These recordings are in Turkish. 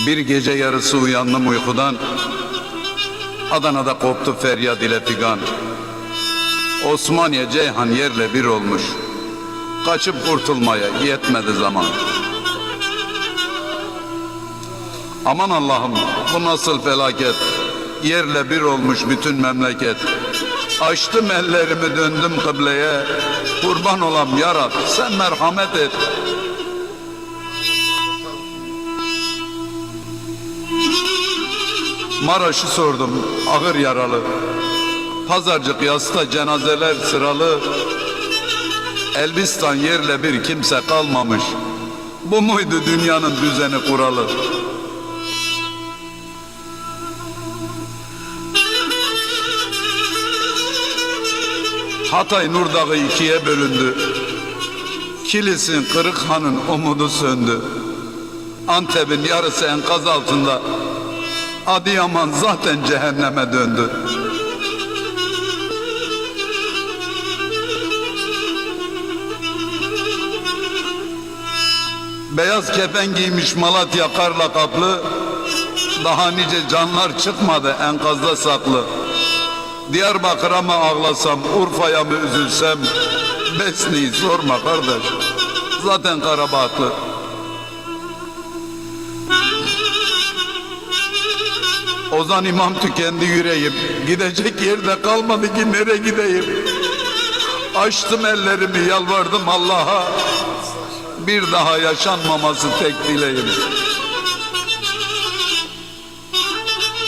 Bir gece yarısı uyandım uykudan, Adana'da koptu feryat ile figan. Osmaniye Ceyhan yerle bir olmuş, kaçıp kurtulmaya yetmedi zaman. Aman Allah'ım, bu nasıl felaket, yerle bir olmuş bütün memleket. Açtım ellerimi, döndüm kıbleye, kurban olam ya Rab, sen merhamet et. Maraş'ı sordum, ağır yaralı. Pazarcık yasta cenazeler sıralı. Elbistan yerle bir kimse kalmamış. Bu muydu dünyanın düzeni kuralı? Hatay Nur Dağı ikiye bölündü. Kilis'in Kırıkhan'ın umudu söndü. Antep'in yarısı enkaz altında. Adıyaman zaten cehenneme döndü. Beyaz kefen giymiş Malatya karla kaplı. Daha nice canlar çıkmadı enkazda saklı. Diyarbakır'a mı ağlasam, Urfa'ya mı üzülsem, Besni'yi sorma kardeş, zaten Karabahtlı. Ozan İmam tükendi yüreğim, gidecek yerde kalmadı ki nereye gideyim. Açtım ellerimi, yalvardım Allah'a, bir daha yaşanmaması tek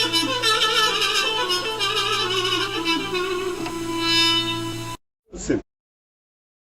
dileğim.